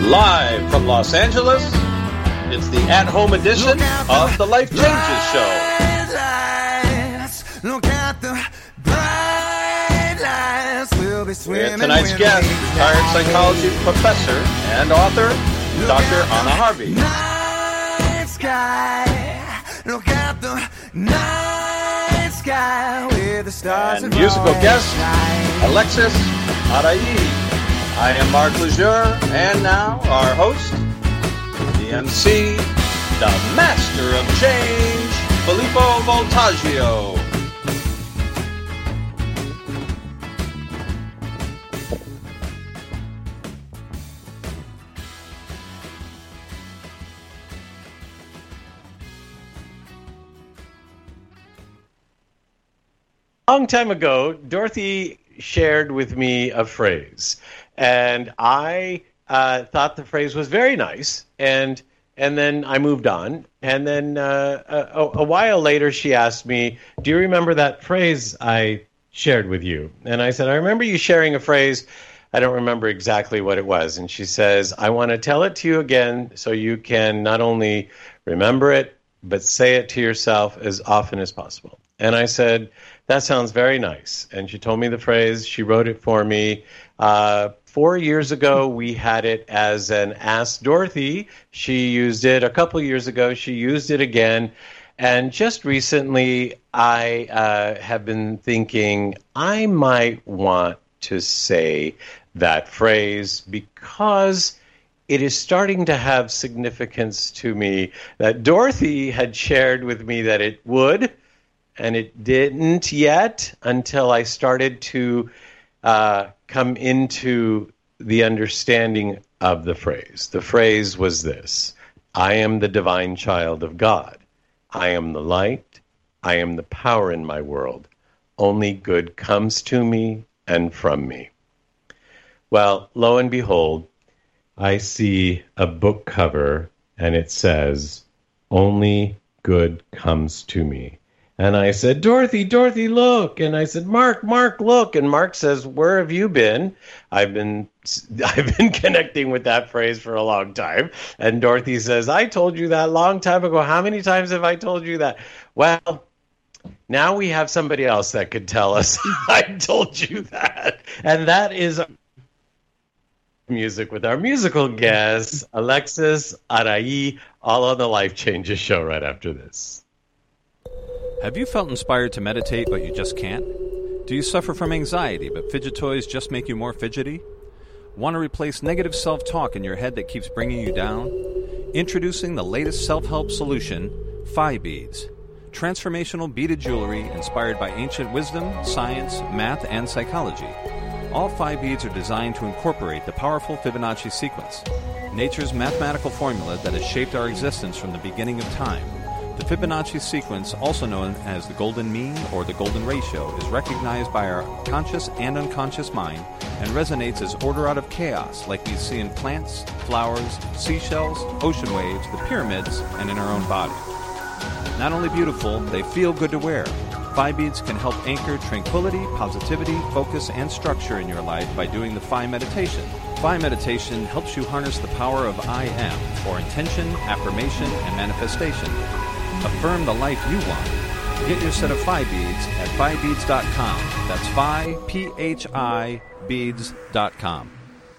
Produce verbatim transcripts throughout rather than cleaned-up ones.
Live from Los Angeles, it's the at-home edition of the Life Changes Show. Look at the bright lights. We'll be swimming. With tonight's guest, retired psychology professor and author, Doctor Anna Harvey. Night sky. Look at the night sky with the stars and musical guest, Alexis Arai. I am Mark Lejeune, and now our host, the M C, the Master of Change, Filippo Voltaggio. A long time ago, Dorothy shared with me a phrase. And I uh, thought the phrase was very nice, and and then I moved on. And then uh, a, a while later, she asked me, "Do you remember that phrase I shared with you?" And I said, "I remember you sharing a phrase. I don't remember exactly what it was." And she says, "I want to tell it to you again so you can not only remember it, but say it to yourself as often as possible." And I said, "That sounds very nice." And she told me the phrase. She wrote it for me. Uh, four years ago, we had it as an Ask Dorothy. She used it a couple years ago. She used it again. And just recently, I uh, have been thinking I might want to say that phrase because it is starting to have significance to me that Dorothy had shared with me that it would, and it didn't yet until I started to uh, come into the understanding of the phrase. The phrase was this: I am the divine child of God. I am the light. I am the power in my world. Only good comes to me and from me. Well, lo and behold, I see a book cover and it says, only good comes to me. And I said, Dorothy, Dorothy, look. And I said, Mark, Mark, look. And Mark says, where have you been? I've been I've been connecting with that phrase for a long time. And Dorothy says, I told you that a long time ago. How many times have I told you that? Well, now we have somebody else that could tell us I told you that. And that is music with our musical guest, Alexis Arai, all on the Life Changes show right after this. Have you felt inspired to meditate, but you just can't? Do you suffer from anxiety, but fidget toys just make you more fidgety? Want to replace negative self-talk in your head that keeps bringing you down? Introducing the latest self-help solution, Phi Beads. Transformational beaded jewelry inspired by ancient wisdom, science, math, and psychology. All Phi Beads are designed to incorporate the powerful Fibonacci sequence, nature's mathematical formula that has shaped our existence from the beginning of time. The Fibonacci sequence, also known as the golden mean or the golden ratio, is recognized by our conscious and unconscious mind and resonates as order out of chaos like we see in plants, flowers, seashells, ocean waves, the pyramids, and in our own body. Not only beautiful, they feel good to wear. Phi Beads can help anchor tranquility, positivity, focus, and structure in your life by doing the Phi meditation. Phi meditation helps you harness the power of I am for intention, affirmation, and manifestation. Affirm the life you want. Get your set of Phi Beads at phi beads dot com. That's Phi, P H I, beads dot com.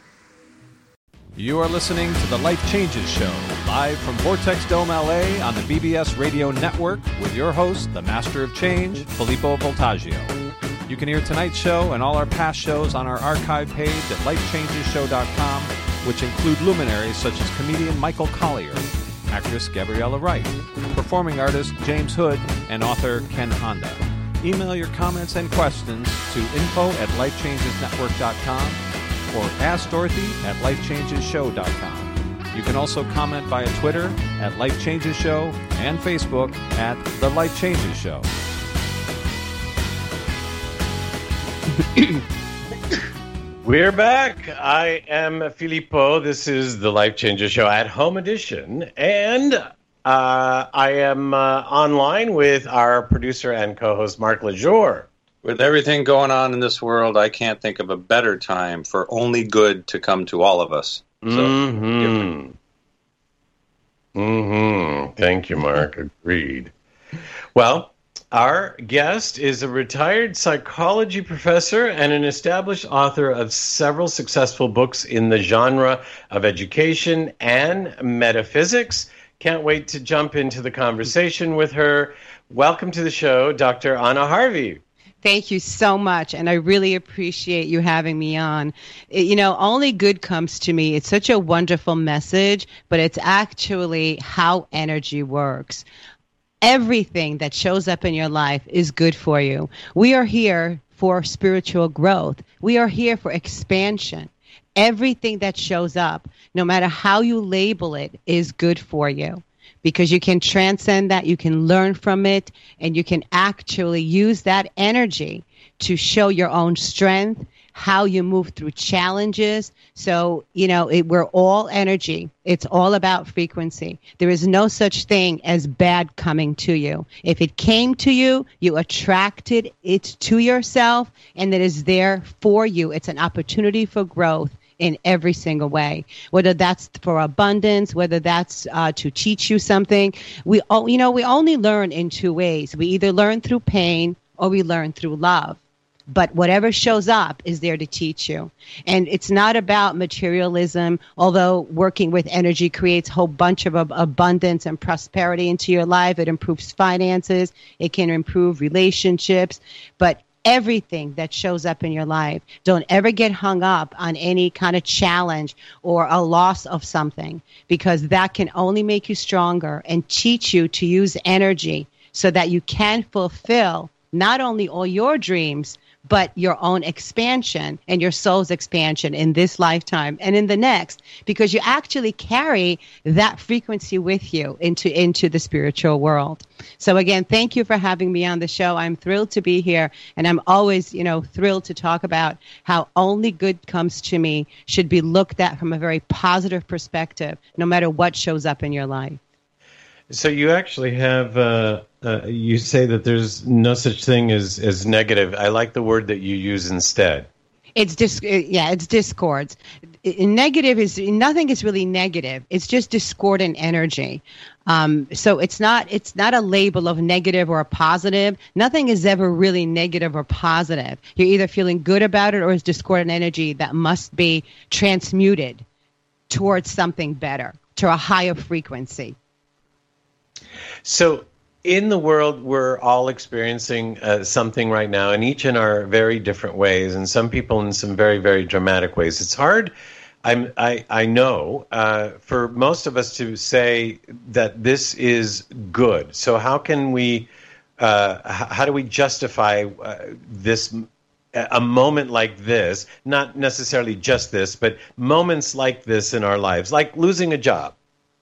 You are listening to the Life Changes Show, live from Vortex Dome, L A on the B B S Radio Network with your host, the Master of Change, Filippo Voltaggio. You can hear tonight's show and all our past shows on our archive page at life changes show dot com, which include luminaries such as comedian Michael Collier, actress Gabriella Wright, performing artist James Hood, and author Ken Honda. Email your comments and questions to info at life changes network dot com or ask Dorothy at life changes show dot com. You can also comment via Twitter at Life Changes Show and Facebook at The Life Changes Show. We're back. I am Filippo. This is the Life Changes Show at Home Edition. And uh, I am uh, online with our producer and co-host, Mark Lejeune. With everything going on in this world, I can't think of a better time for only good to come to all of us. So, mm-hmm. Mm-hmm. Thank you, Mark. Agreed. Well, our guest is a retired psychology professor and an established author of several successful books in the genre of education and metaphysics. Can't wait to jump into the conversation with her. Welcome to the show, Doctor Anna Harvey. Thank you so much, and I really appreciate you having me on. It, you know, only good comes to me. It's such a wonderful message, but it's actually how energy works. Everything that shows up in your life is good for you. We are here for spiritual growth. We are here for expansion. Everything that shows up, no matter how you label it, is good for you. Because you can transcend that, you can learn from it, and you can actually use that energy to show your own strength, how you move through challenges. So, you know, it, we're all energy. It's all about frequency. There is no such thing as bad coming to you. If it came to you, you attracted it to yourself, and it is there for you. It's an opportunity for growth in every single way, whether that's for abundance, whether that's uh, to teach you something. We, all, you know, we only learn in two ways. We either learn through pain or we learn through love. But whatever shows up is there to teach you. And it's not about materialism, although working with energy creates a whole bunch of ab- abundance and prosperity into your life. It improves finances. It can improve relationships. But everything that shows up in your life, don't ever get hung up on any kind of challenge or a loss of something, because that can only make you stronger and teach you to use energy so that you can fulfill not only all your dreams, but your own expansion and your soul's expansion in this lifetime and in the next, because you actually carry that frequency with you into, into the spiritual world. So again, thank you for having me on the show. I'm thrilled to be here, and I'm always, you know, thrilled to talk about how only good comes to me should be looked at from a very positive perspective, no matter what shows up in your life. So you actually have, uh, uh, you say that there's no such thing as, as negative. I like the word that you use instead. It's dis- yeah, it's discords. Negative is, nothing is really negative. It's just discordant energy. Um, so it's not, it's not a label of negative or a positive. Nothing is ever really negative or positive. You're either feeling good about it or it's discordant energy that must be transmuted towards something better, to a higher frequency. So in the world, we're all experiencing uh, something right now, and each in our very different ways, and some people in some very, very dramatic ways. It's hard, I'm, I, I know, uh, for most of us to say that this is good. So how can we, uh, h- how do we justify uh, this, a moment like this, not necessarily just this, but moments like this in our lives, like losing a job?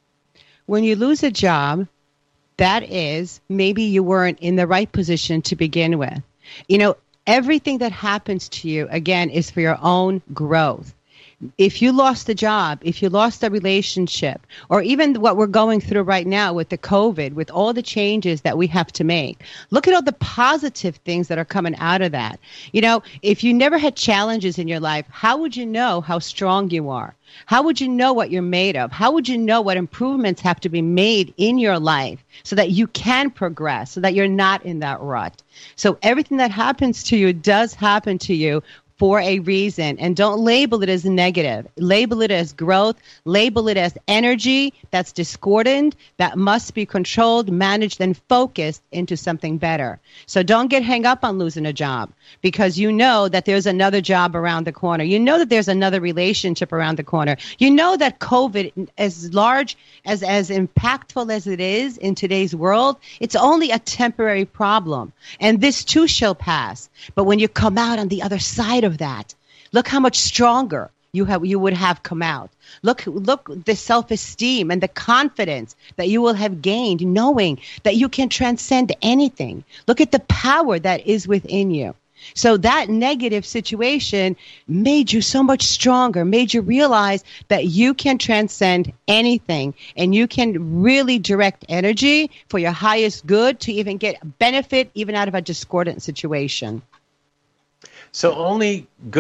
When you lose a job, that is, maybe you weren't in the right position to begin with. You know, everything that happens to you, again, is for your own growth. If you lost a job, if you lost a relationship, or even what we're going through right now with the COVID, with all the changes that we have to make, look at all the positive things that are coming out of that. You know, if you never had challenges in your life, how would you know how strong you are? How would you know what you're made of? How would you know what improvements have to be made in your life so that you can progress, so that you're not in that rut? So everything that happens to you does happen to you for a reason, and don't label it as negative. Label it as growth. Label it as energy that's discordant, that must be controlled, managed, and focused into something better. So don't get hung up on losing a job, because you know that there's another job around the corner. You know that there's another relationship around the corner. You know that COVID, as large, as, as impactful as it is in today's world, it's only a temporary problem. And this too shall pass. But when you come out on the other side of that, look how much stronger you have you would have come out. Look look the self-esteem and the confidence that you will have gained, knowing that you can transcend anything. Look at the power that is within you. So that negative situation made you so much stronger, made you realize that you can transcend anything, and you can really direct energy for your highest good to even get benefit even out of a discordant situation. So only good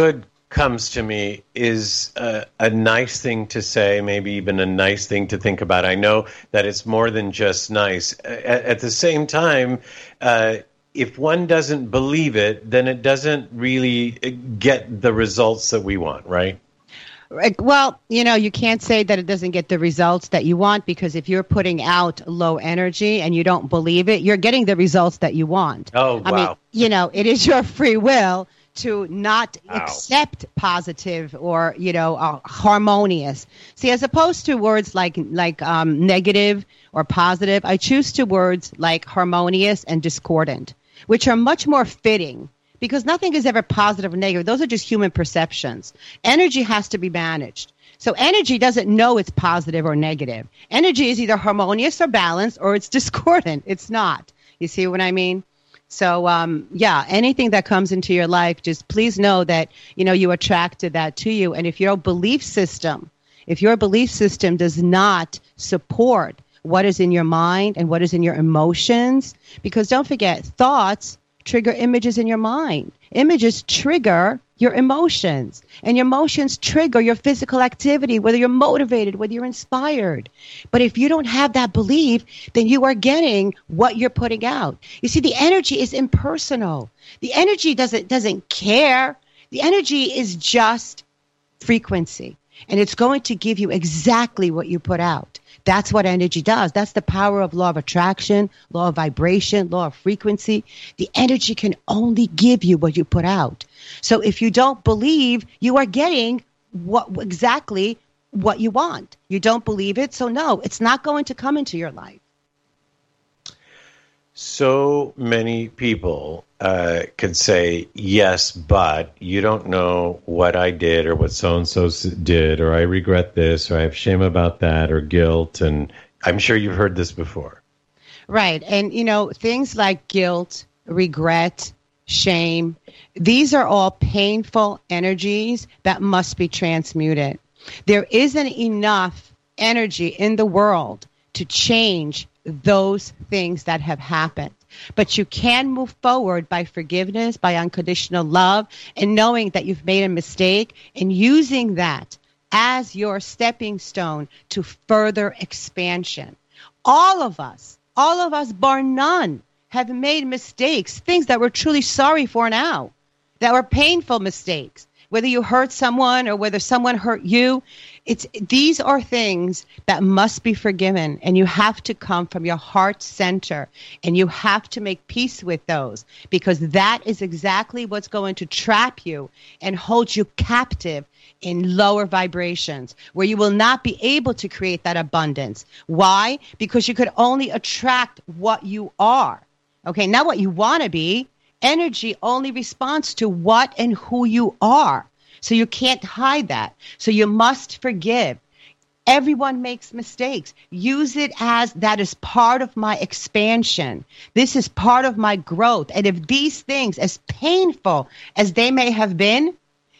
comes to me is a, a nice thing to say, maybe even a nice thing to think about. I know that it's more than just nice. At, at the same time, uh, if one doesn't believe it, then it doesn't really get the results that we want, right? Well, you know, you can't say that it doesn't get the results that you want, because if you're putting out low energy and you don't believe it, you're getting the results that you want. Oh, I wow. mean, you know, it is your free will to not Wow. accept positive or, you know, uh, harmonious. See, as opposed to words like like um, negative or positive, I choose to words like harmonious and discordant, which are much more fitting. Because nothing is ever positive or negative. Those are just human perceptions. Energy has to be managed. So energy doesn't know it's positive or negative. Energy is either harmonious or balanced, or it's discordant. It's not. You see what I mean? So, um, yeah, anything that comes into your life, just please know that, you know, you attracted that to you. And if your belief system, if your belief system does not support what is in your mind and what is in your emotions, because don't forget, thoughts trigger images in your mind. Images trigger your emotions, and your emotions trigger your physical activity, whether you're motivated, whether you're inspired. But if you don't have that belief, then you are getting what you're putting out. You see, the energy is impersonal. The energy doesn't doesn't care. The energy is just frequency, and it's going to give you exactly what you put out. That's what energy does. That's the power of law of attraction, law of vibration, law of frequency. The energy can only give you what you put out. So if you don't believe, you are getting what exactly what you want. You don't believe it, so no, it's not going to come into your life. So many people uh, could say, yes, but you don't know what I did or what so-and-so did, or I regret this, or I have shame about that, or guilt. And I'm sure you've heard this before. Right. And, you know, things like guilt, regret, shame, these are all painful energies that must be transmuted. There isn't enough energy in the world to change those things that have happened. But you can move forward by forgiveness, by unconditional love, and knowing that you've made a mistake and using that as your stepping stone to further expansion. All of us, all of us, bar none, have made mistakes, things that we're truly sorry for now, that were painful mistakes. Whether you hurt someone or whether someone hurt you, it's these are things that must be forgiven, and you have to come from your heart center, and you have to make peace with those, because that is exactly what's going to trap you and hold you captive in lower vibrations, where you will not be able to create that abundance. Why? Because you could only attract what you are. Okay, not what you want to be. Energy only responds to what and who you are. So you can't hide that. So you must forgive. Everyone makes mistakes. Use it as that is part of my expansion. This is part of my growth. And if these things, as painful as they may have been,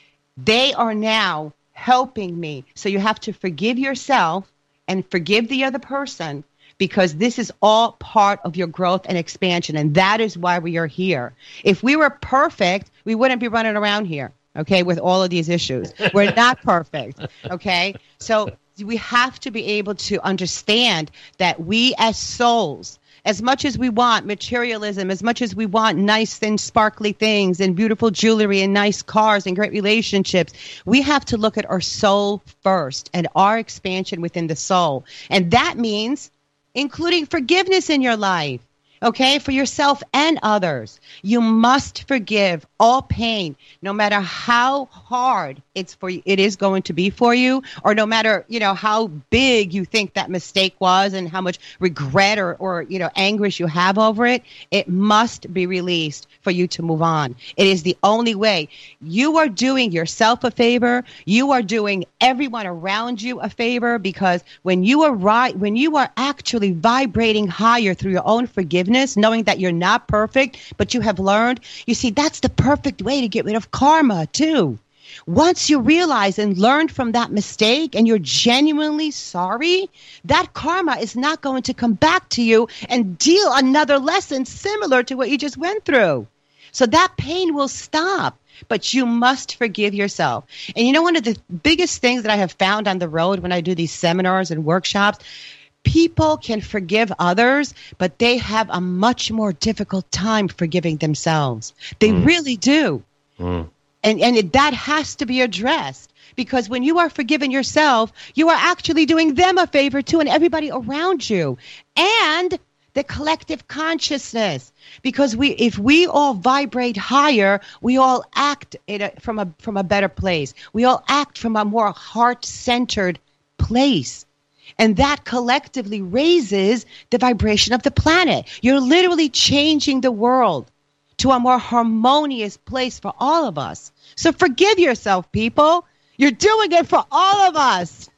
they are now helping me. So you have to forgive yourself and forgive the other person, because this is all part of your growth and expansion. And that is why we are here. If we were perfect, we wouldn't be running around here, okay, with all of these issues. We're not perfect, okay? So we have to be able to understand that we as souls, as much as we want materialism, as much as we want nice and sparkly things and beautiful jewelry and nice cars and great relationships, we have to look at our soul first and our expansion within the soul. And that means including forgiveness in your life, okay, for yourself and others. You must forgive all pain, no matter how hard it's for you, it is going to be for you, or no matter, you know, how big you think that mistake was and how much regret or, or, you know, anguish you have over it. It must be released for you to move on. It is the only way. You are doing yourself a favor. You are doing everyone around you a favor, because when you are right, when you are actually vibrating higher through your own forgiveness, knowing that you're not perfect, but you have learned, you see, that's the perfect way to get rid of karma too. Once you realize and learn from that mistake and you're genuinely sorry, that karma is not going to come back to you and deal another lesson similar to what you just went through. So that pain will stop, but you must forgive yourself. And you know, one of the biggest things that I have found on the road when I do these seminars and workshops, people can forgive others, but they have a much more difficult time forgiving themselves. They mm. really do. Mm. And, and it, that has to be addressed. Because when you are forgiving yourself, you are actually doing them a favor too, and everybody around you. And the collective consciousness. Because we, if we all vibrate higher, we all act in a, from a from a better place. We all act from a more heart-centered place. And that collectively raises the vibration of the planet. You're literally changing the world to a more harmonious place for all of us. So forgive yourself, people. You're doing it for all of us.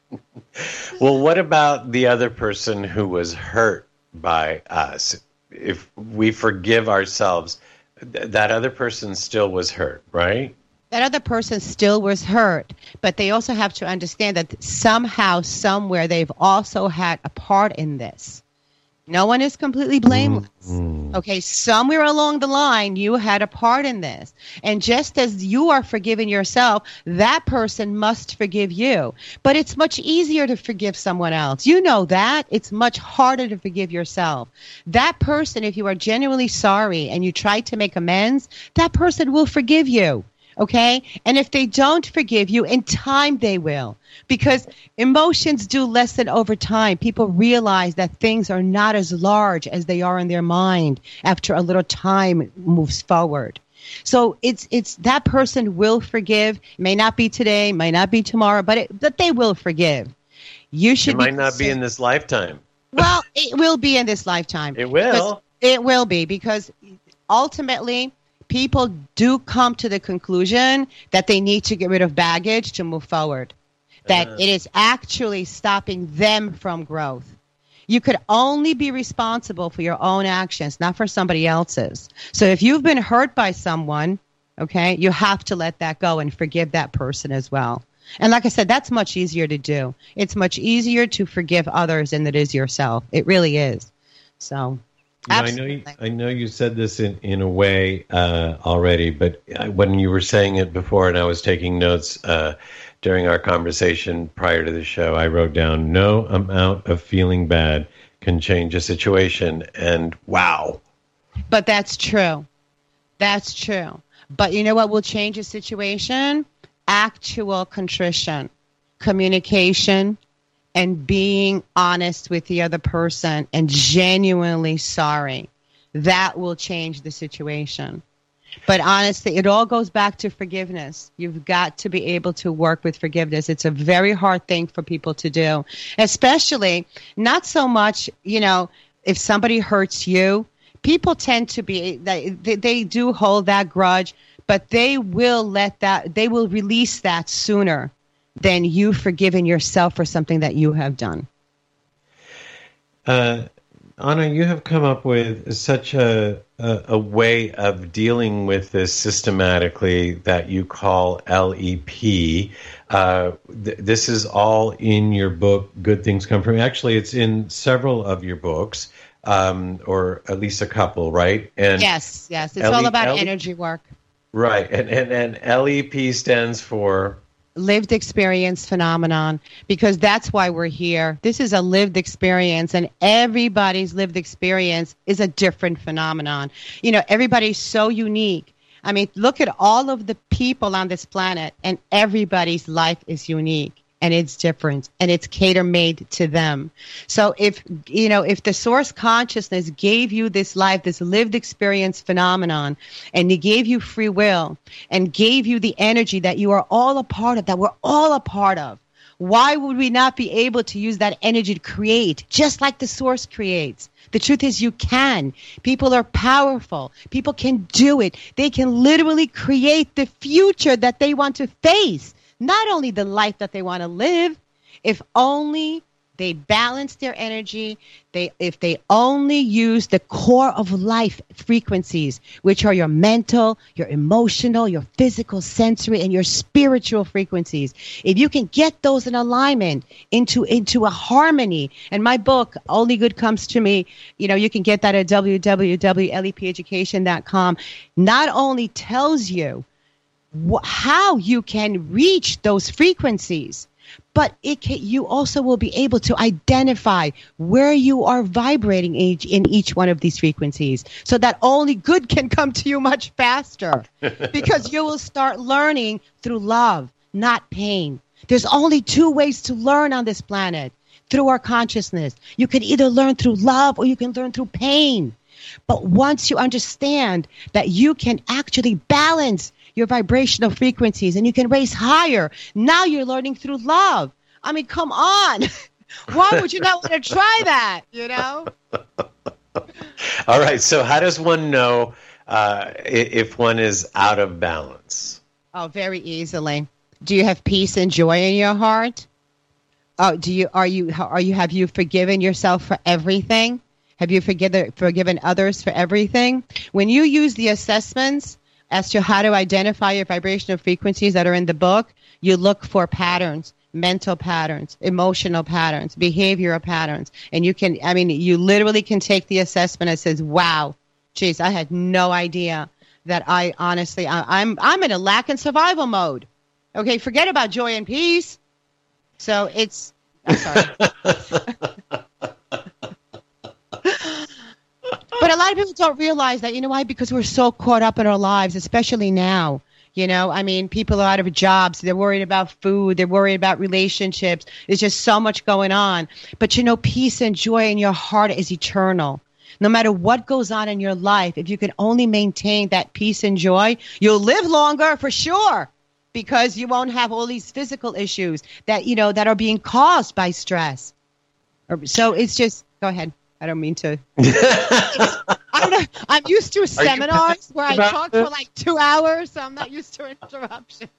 Well, what about the other person who was hurt by us? If we forgive ourselves, th- that other person still was hurt, right? That other person still was hurt, but they also have to understand that somehow, somewhere, they've also had a part in this. No one is completely blameless. Mm-hmm. Okay, somewhere along the line, you had a part in this. And just as you are forgiving yourself, that person must forgive you. But it's much easier to forgive someone else. You know that. It's much harder to forgive yourself. That person, if you are genuinely sorry and you try to make amends, that person will forgive you. Okay? And if they don't forgive you, in time they will. Because emotions do lessen over time. People realize that things are not as large as they are in their mind after a little time moves forward. So it's it's that person will forgive. It may not be today, may not be tomorrow, but it, but they will forgive. You should. It might be not be in this lifetime. Well, it will be in this lifetime. It will. It will be, because ultimately people do come to the conclusion that they need to get rid of baggage to move forward. That uh, it is actually stopping them from growth. You could only be responsible for your own actions, not for somebody else's. So if you've been hurt by someone, okay, you have to let that go and forgive that person as well. And like I said, that's much easier to do. It's much easier to forgive others than it is yourself. It really is. So... You know, I know you, I know you said this in, in a way uh, already, but when you were saying it before and I was taking notes uh, during our conversation prior to the show, I wrote down, no amount of feeling bad can change a situation. And wow. But that's true. That's true. But you know what will change a situation? Actual contrition, communication, and being honest with the other person and genuinely sorry. That will change the situation. But honestly, it all goes back to forgiveness. You've got to be able to work with forgiveness. It's a very hard thing for people to do, especially not so much, you know, if somebody hurts you. People tend to be, they, they do hold that grudge, but they will let that, they will release that sooner than you forgiving yourself for something that you have done. Uh, Anna, you have come up with such a, a, a way of dealing with this systematically that you call L E P. Uh, th- this is all in your book, Good Things Come From. Actually, it's in several of your books, um, or at least a couple, right? And yes, yes. It's L E- all about L E- energy work. Right. And, and, and L E P stands for... lived experience phenomenon, because that's why we're here. This is a lived experience, and everybody's lived experience is a different phenomenon. You know, everybody's so unique. I mean, look at all of the people on this planet, and everybody's life is unique, and it's different, and it's cater-made to them. So if, you know, if the source consciousness gave you this life, this lived experience phenomenon, and he gave you free will and gave you the energy that you are all a part of, that we're all a part of, why would we not be able to use that energy to create, just like the source creates? The truth is you can. People are powerful. People can do it. They can literally create the future that they want to face. Not only the life that they want to live, if only they balance their energy, they if they only use the core of life frequencies, which are your mental, your emotional, your physical, sensory, and your spiritual frequencies. If you can get those in alignment into into a harmony, and my book, Only Good Comes to Me, you know, you can get that at w w w dot l e p education dot com, not only tells you wh- how you can reach those frequencies, but it can, you also will be able to identify where you are vibrating in each, in each one of these frequencies, so that only good can come to you much faster, because you will start learning through love, not pain. There's only two ways to learn on this planet, through our consciousness. You can either learn through love or you can learn through pain. But once you understand that you can actually balance your vibrational frequencies and you can raise higher, now you're learning through love. I mean, come on. Why would you not want to try that, you know? All right. So how does one know uh, if one is out of balance? Oh, very easily. Do you have peace and joy in your heart? Oh, do you are you are you have you forgiven yourself for everything? Have you forgiven forgiven others for everything? When you use the assessments as to how to identify your vibrational frequencies that are in the book, you look for patterns, mental patterns, emotional patterns, behavioral patterns. And you can, I mean, you literally can take the assessment that says, wow, geez, I had no idea that I honestly, I, I'm, I'm in a lack and survival mode. Okay, forget about joy and peace. So it's, I'm sorry. But a lot of people don't realize that, you know why? Because we're so caught up in our lives, especially now. You know, I mean, people are out of jobs. They're worried about food. They're worried about relationships. There's just so much going on. But, you know, peace and joy in your heart is eternal. No matter what goes on in your life, if you can only maintain that peace and joy, you'll live longer for sure, because you won't have all these physical issues that, you know, that are being caused by stress. So it's just, go ahead. I don't mean to. I don't know. I'm used to seminars where I talk this? for like two hours, so I'm not used to interruptions.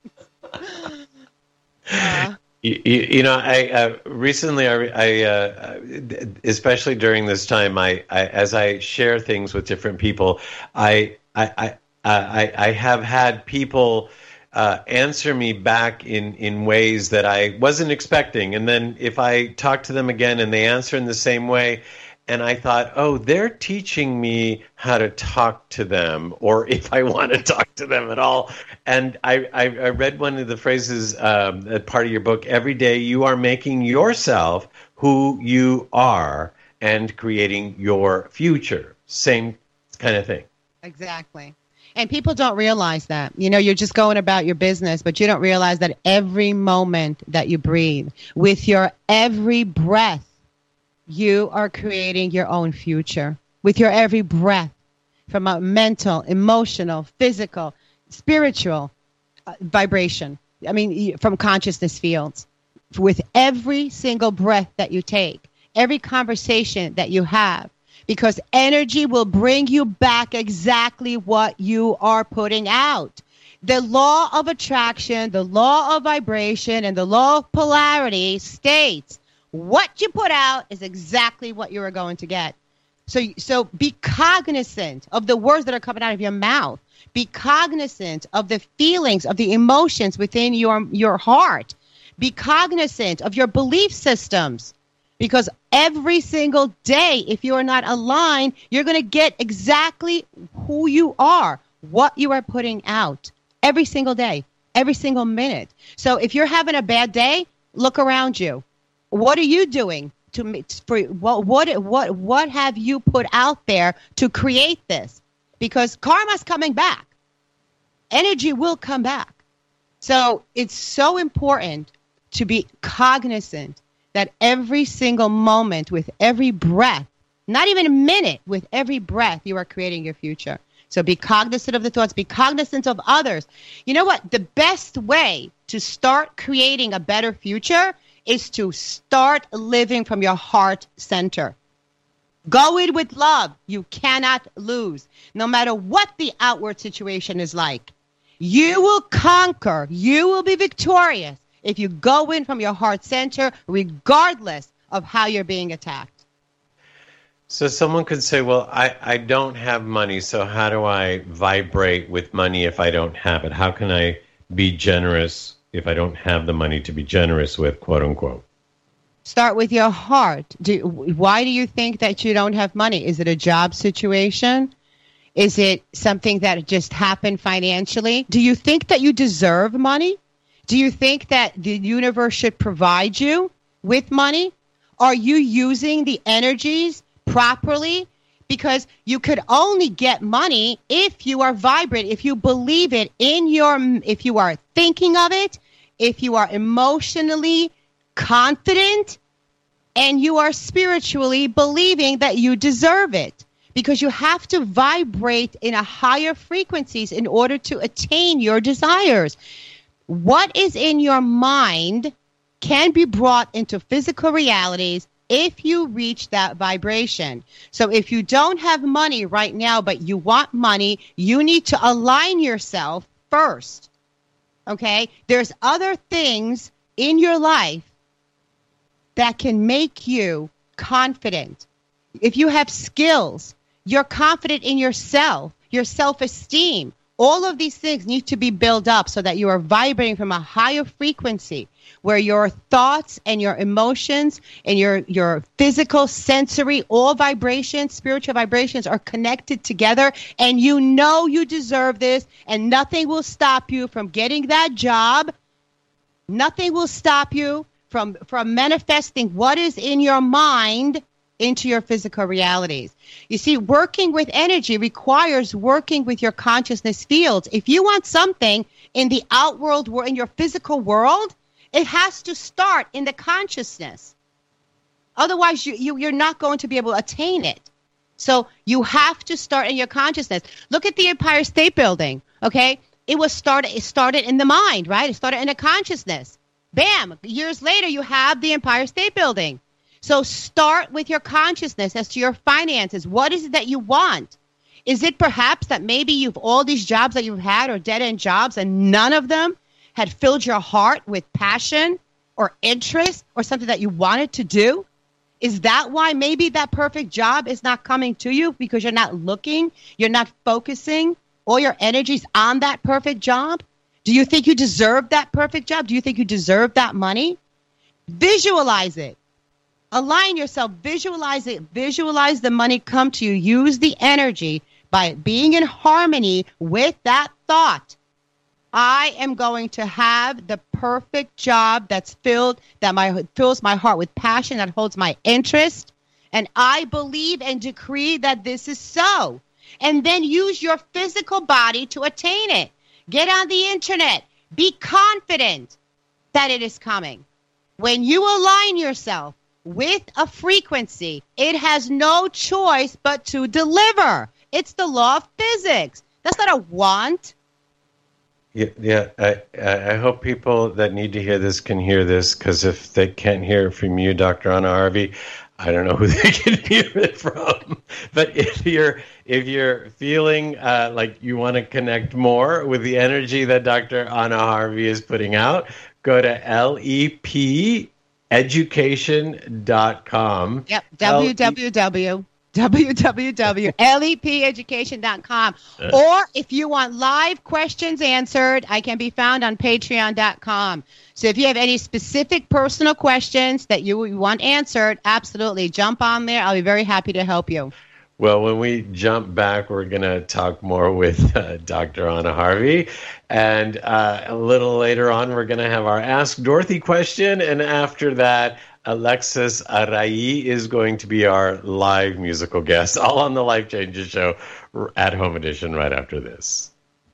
Uh, you, you, you know, I uh, recently, I, I uh, especially during this time, I, I as I share things with different people, I I I I, I have had people uh, answer me back in, in ways that I wasn't expecting, and then if I talk to them again and they answer in the same way. And I thought, oh, they're teaching me how to talk to them, or if I want to talk to them at all. And I, I, I read one of the phrases, um, at part of your book, every day you are making yourself who you are and creating your future. Same kind of thing. Exactly. And people don't realize that. You know, you're just going about your business, but you don't realize that every moment that you breathe, with your every breath, you are creating your own future with your every breath, from a mental, emotional, physical, spiritual uh, vibration. I mean, from consciousness fields. With every single breath that you take, every conversation that you have, because energy will bring you back exactly what you are putting out. The law of attraction, the law of vibration, and the law of polarity states what you put out is exactly what you are going to get. So, so be cognizant of the words that are coming out of your mouth. Be cognizant of the feelings, of the emotions within your, your heart. Be cognizant of your belief systems. Because every single day, if you are not aligned, you're going to get exactly who you are, what you are putting out. Every single day, every single minute. So if you're having a bad day, look around you. What are you doing to for what what what what have you put out there to create this? Because karma's coming back. Energy will come back. So it's so important to be cognizant that every single moment, with every breath, not even a minute, with every breath, you are creating your future. So be cognizant of the thoughts, be cognizant of others. You know what? The best way to start creating a better future is to start living from your heart center. Go in with love. You cannot lose. No matter what the outward situation is like, you will conquer. You will be victorious if you go in from your heart center, regardless of how you're being attacked. So someone could say, well, I, I don't have money, so how do I vibrate with money if I don't have it? How can I be generous if I don't have the money to be generous with, quote unquote? Start with your heart. Do, why do you think that you don't have money? Is it a job situation? Is it something that just happened financially? Do you think that you deserve money? Do you think that the universe should provide you with money? Are you using the energies properly? Because you could only get money if you are vibrant, if you believe it in your, if you are thinking of it, if you are emotionally confident, and you are spiritually believing that you deserve it. Because you have to vibrate in a higher frequencies in order to attain your desires. What is in your mind can be brought into physical realities if you reach that vibration. So if you don't have money right now, but you want money, you need to align yourself first. Okay? There's other things in your life that can make you confident. If you have skills, you're confident in yourself, your self-esteem. All of these things need to be built up so that you are vibrating from a higher frequency where your thoughts and your emotions and your, your physical, sensory, all vibrations, spiritual vibrations are connected together, and you know you deserve this, and nothing will stop you from getting that job. Nothing will stop you from, from manifesting what is in your mind into your physical realities. You see, working with energy requires working with your consciousness fields. If you want something in the outworld, in your physical world, it has to start in the consciousness. Otherwise, you, you, you're not going to be able to attain it. So you have to start in your consciousness. Look at the Empire State Building, okay? It was started, it started in the mind, right? It started in the consciousness. Bam! Years later, you have the Empire State Building. So start with your consciousness as to your finances. What is it that you want? Is it perhaps that maybe you've all these jobs that you've had are dead-end jobs and none of them had filled your heart with passion or interest or something that you wanted to do? Is that why maybe that perfect job is not coming to you because you're not looking, you're not focusing all your energies on that perfect job? Do you think you deserve that perfect job? Do you think you deserve that money? Visualize it. Align yourself, visualize it, visualize the money come to you. Use the energy by being in harmony with that thought. I am going to have the perfect job that's filled, that my fills my heart with passion, that holds my interest. And I believe and decree that this is so. And then use your physical body to attain it. Get on the internet. Be confident that it is coming. When you align yourself with a frequency, it has no choice but to deliver. It's the law of physics. That's not a want. Yeah, yeah. I, I hope people that need to hear this can hear this, because if they can't hear it from you, Doctor Anna Harvey, I don't know who they can hear it from. But if you're if you're feeling uh, like you want to connect more with the energy that Doctor Anna Harvey is putting out, go to L E P education dot com. Yep, w w w dot L E P education dot com. Or if you want live questions answered, I can be found on patreon dot com. So if you have any specific personal questions that you want answered, absolutely jump on there. I'll be very happy to help you. Well, when we jump back, we're going to talk more with uh, Doctor Anna Harvey. And uh, a little later on, we're going to have our Ask Dorothy question. And after that, Alexis Arai is going to be our live musical guest, all on the Life Changes Show at Home Edition right after this.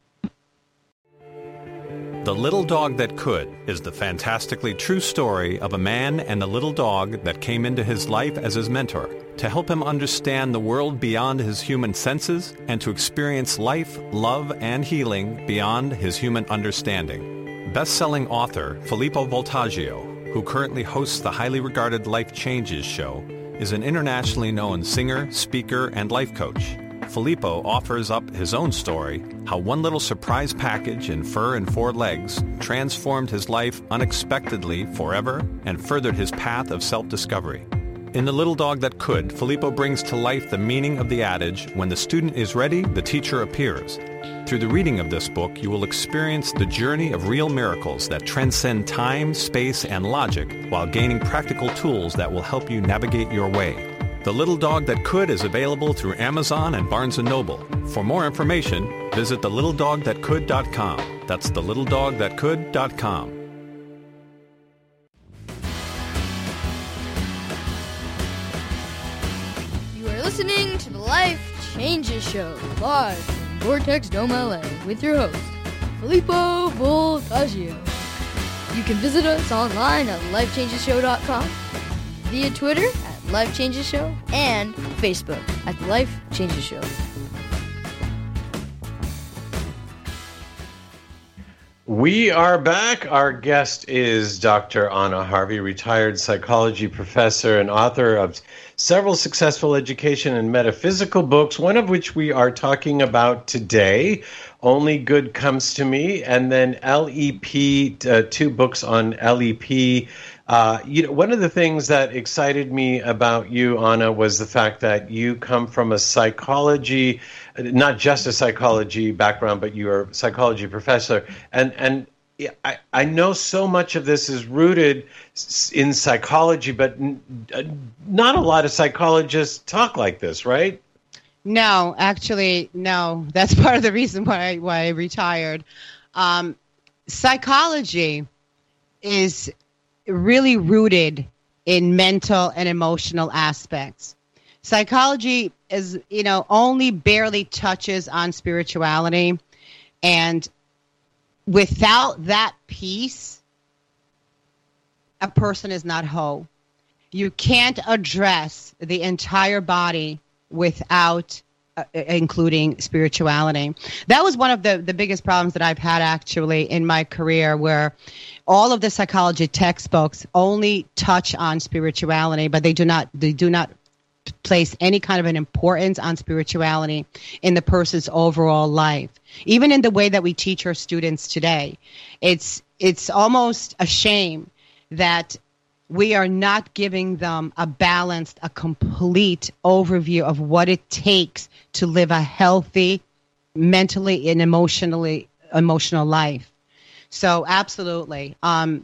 The Little Dog That Could is the fantastically true story of a man and a little dog that came into his life as his mentor to help him understand the world beyond his human senses and to experience life, love, and healing beyond his human understanding. Best-selling author Filippo Voltaggio, who currently hosts the highly regarded Life Changes show, is an internationally known singer, speaker, and life coach. Filippo offers up his own story, how one little surprise package in fur and four legs transformed his life unexpectedly forever and furthered his path of self-discovery. In The Little Dog That Could, Filippo brings to life the meaning of the adage, when the student is ready, the teacher appears. Through the reading of this book, you will experience the journey of real miracles that transcend time, space, and logic while gaining practical tools that will help you navigate your way. The Little Dog That Could is available through Amazon and Barnes and Noble. For more information, visit the little dog that could dot com. That's the little dog that could dot com. Listening to the Life Changes Show, live from Vortex Dome, L A, with your host, Filippo Voltaggio. You can visit us online at life changes show dot com, via Twitter at Life Changes Show, and Facebook at Life Changes Show. We are back. Our guest is Doctor Anna Harvey, retired psychology professor and author of several successful education and metaphysical books, one of which we are talking about today, Only Good Comes to Me, and then L E P, uh, two books on L E P. Uh, you know, one of the things that excited me about you, Anna, was the fact that you come from a psychology, not just a psychology background, but you're a psychology professor. And and I, I know so much of this is rooted in psychology, but n- not a lot of psychologists talk like this, right? No, actually, no. That's part of the reason why I, why I retired. Um, psychology is really rooted in mental and emotional aspects. Psychology is, you know, only barely touches on spirituality, and without that piece, a person is not whole. You can't address the entire body without uh, including spirituality. That was one of the, the biggest problems that I've had actually in my career, where all of the psychology textbooks only touch on spirituality, but they do not they do not place any kind of an importance on spirituality in the person's overall life. Even in the way that we teach our students today, it's it's almost a shame that we are not giving them a balanced, a complete overview of what it takes to live a healthy, mentally and emotionally emotional life. So absolutely. Um,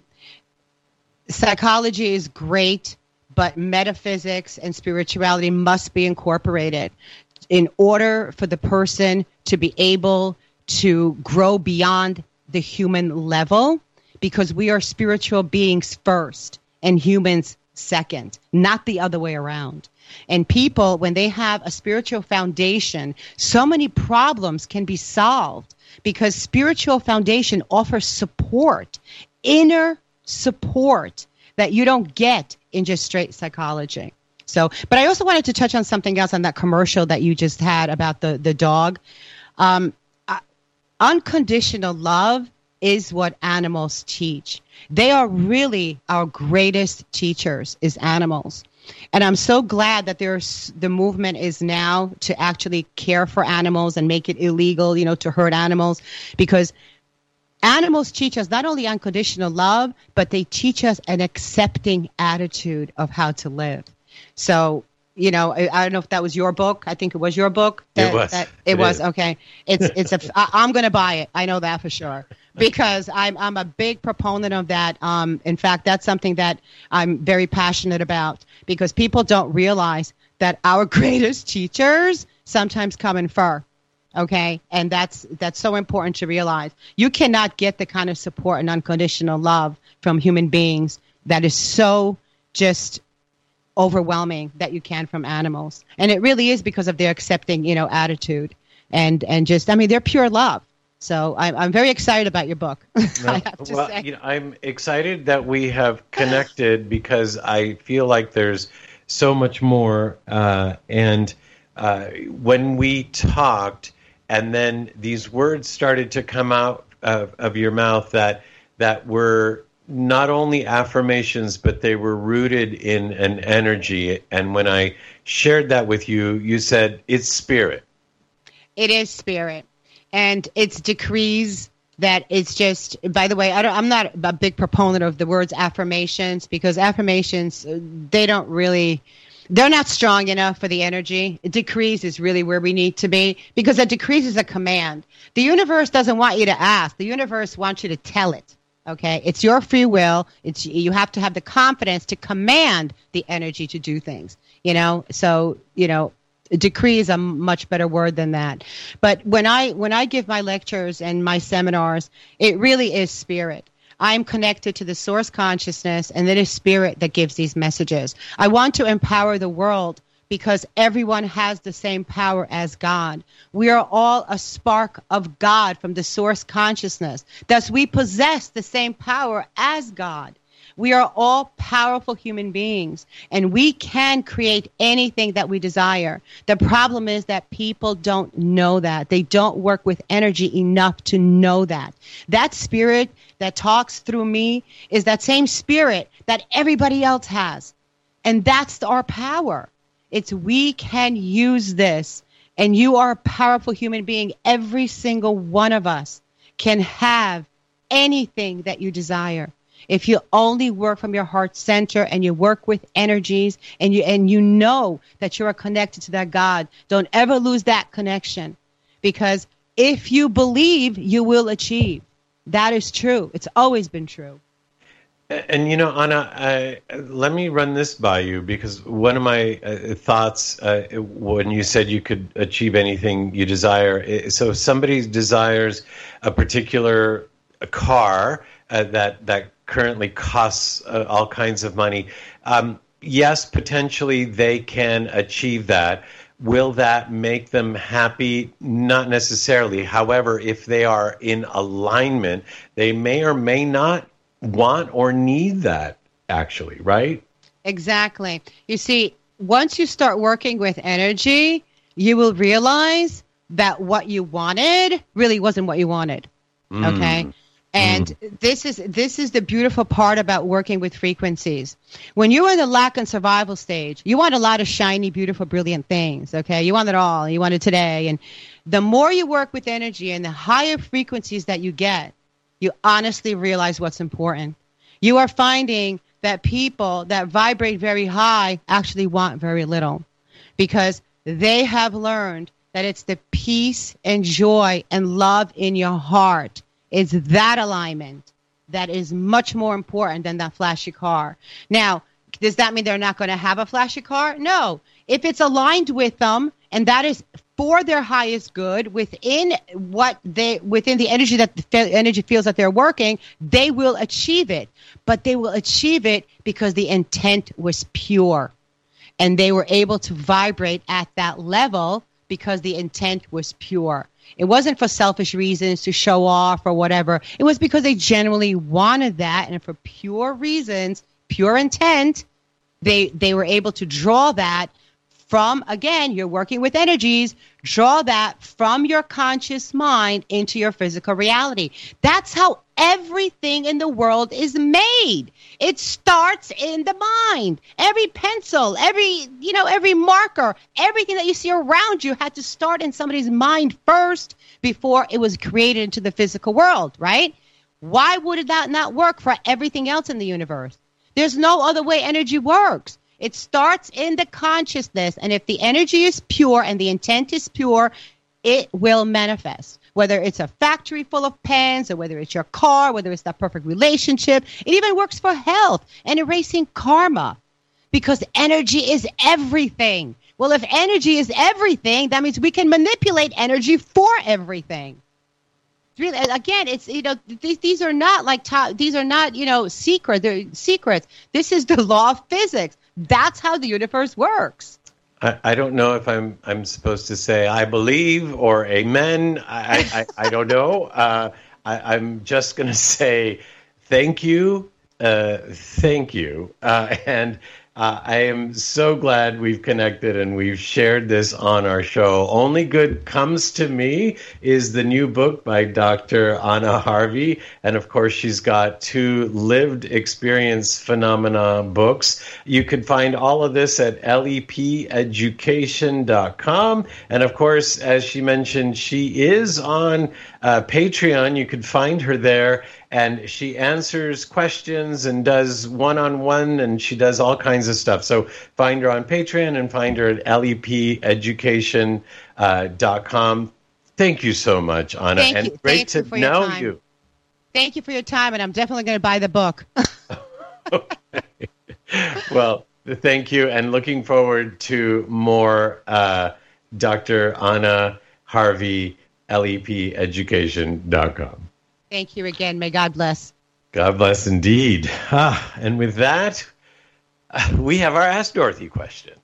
psychology is great, but metaphysics and spirituality must be incorporated in order for the person to be able to grow beyond the human level, because we are spiritual beings first and humans second, not the other way around. And people, when they have a spiritual foundation, so many problems can be solved because spiritual foundation offers support, inner support that you don't get in just straight psychology. So, but I also wanted to touch on something else on that commercial that you just had about the, the dog. Um, uh, unconditional love is what animals teach. They are really our greatest teachers, is animals. And I'm so glad that there's the movement is now to actually care for animals and make it illegal, you know, to hurt animals, because animals teach us not only unconditional love, but they teach us an accepting attitude of how to live. So, you know, I, I don't know if that was your book. I think it was your book. That, it was. That, it, it was. Is. Okay. It's it's a. I, I'm going to buy it. I know that for sure, because I'm I'm a big proponent of that. Um, in fact, that's something that I'm very passionate about, because people don't realize that our greatest teachers sometimes come in fur. Okay, and that's that's so important to realize. You cannot get the kind of support and unconditional love from human beings that is so just overwhelming that you can from animals. And it really is because of their accepting, you know, attitude and and just, I mean, they're pure love. So I'm I'm very excited about your book. No, I have to well, say. You know, I'm excited that we have connected because I feel like there's so much more. Uh, and uh, when we talked, and then these words started to come out of, of your mouth that that were not only affirmations, but they were rooted in an energy. And when I shared that with you, you said, it's spirit. It is spirit. And it's decrees that it's just, by the way, I don't, I'm not a big proponent of the words affirmations, because affirmations, they don't really, they're not strong enough for the energy. Decrees is really where we need to be, because a decrees is a command. The universe doesn't want you to ask. The universe wants you to tell it. Okay, it's your free will. It's you have to have the confidence to command the energy to do things. You know, so you know, decree is a much better word than that. But when I when I give my lectures and my seminars, it really is spirit. I'm connected to the source consciousness, and it is spirit that gives these messages. I want to empower the world, because everyone has the same power as God. We are all a spark of God from the source consciousness. Thus, we possess the same power as God. We are all powerful human beings, and we can create anything that we desire. The problem is that people don't know that. They don't work with energy enough to know that. That spirit that talks through me is that same spirit that everybody else has. And that's our power. It's we can use this, and you are a powerful human being. Every single one of us can have anything that you desire. If you only work from your heart center and you work with energies, and you and you know that you are connected to that God, don't ever lose that connection, because if you believe, you will achieve. That is true. It's always been true. And, you know, Anna, I, let me run this by you, because one of my uh, thoughts uh, when you said you could achieve anything you desire, so if somebody desires a particular car uh, that, that currently costs uh, all kinds of money, um, yes, potentially they can achieve that. Will that make them happy? Not necessarily. However, if they are in alignment, they may or may not want or need that, actually, right? Exactly. You see, once you start working with energy, you will realize that what you wanted really wasn't what you wanted. Mm. Okay? And mm. this is this is the beautiful part about working with frequencies. When you're in the lack and survival stage, you want a lot of shiny, beautiful, brilliant things. Okay? You want it all. You want it today. And the more you work with energy and the higher frequencies that you get, you honestly realize what's important. You are finding that people that vibrate very high actually want very little, because they have learned that it's the peace and joy and love in your heart. It's that alignment that is much more important than that flashy car. Now, does that mean they're not going to have a flashy car? No. If it's aligned with them, and that is for their highest good within what they within the energy that the energy feels that they're working, they will achieve it. But they will achieve it because the intent was pure, and they were able to vibrate at that level because the intent was pure. It wasn't for selfish reasons to show off or whatever. It was because they genuinely wanted that, and for pure reasons, pure intent, they they were able to draw that from, again, you're working with energies, draw that from your conscious mind into your physical reality. That's how everything in the world is made. It starts in the mind. Every pencil, every, you know, every marker, everything that you see around you had to start in somebody's mind first before it was created into the physical world, right? Why would that not work for everything else in the universe? There's no other way energy works. It starts in the consciousness, and if the energy is pure and the intent is pure, it will manifest. Whether it's a factory full of pens, or whether it's your car, whether it's that perfect relationship, it even works for health and erasing karma, because energy is everything. Well, if energy is everything, that means we can manipulate energy for everything. Really, again, it's, you know, these, these are not like top, these are not, you know, secret. They're secrets. This is the law of physics. That's how the universe works. I, I don't know if I'm I'm supposed to say I believe or amen. I I, I don't know. Uh, I, I'm just going to say thank you, uh, thank you, uh, and Uh, I am so glad we've connected and we've shared this on our show. Only Good Comes to Me is the new book by Doctor Anna Harvey. And of course, she's got two lived experience phenomena books. You can find all of this at L E P education dot com. And of course, as she mentioned, she is on uh, Patreon. You can find her there. And she answers questions and does one-on-one, and she does all kinds of stuff. So find her on Patreon and find her at L E P education dot com. Thank you so much, Anna. Thank and you. great Thank to you know time. you. Thank you for your time, and I'm definitely going to buy the book. Okay. Well, thank you, and looking forward to more uh, Doctor Anna Harvey, L E P education dot com. Thank you again. May God bless. God bless indeed. Ah, and with that, uh, we have our Ask Dorothy question.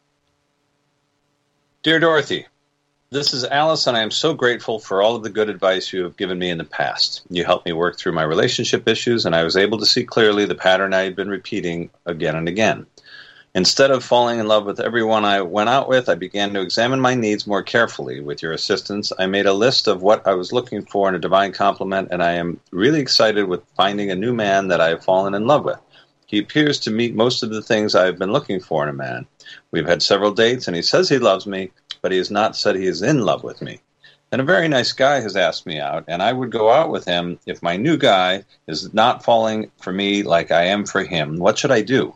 Dear Dorothy, this is Alice, and I am so grateful for all of the good advice you have given me in the past. You helped me work through my relationship issues, and I was able to see clearly the pattern I had been repeating again and again. Instead of falling in love with everyone I went out with, I began to examine my needs more carefully. With your assistance, I made a list of what I was looking for in a divine complement, and I am really excited with finding a new man that I have fallen in love with. He appears to meet most of the things I have been looking for in a man. We've had several dates, and he says he loves me, but he has not said he is in love with me. And a very nice guy has asked me out, and I would go out with him if my new guy is not falling for me like I am for him. What should I do?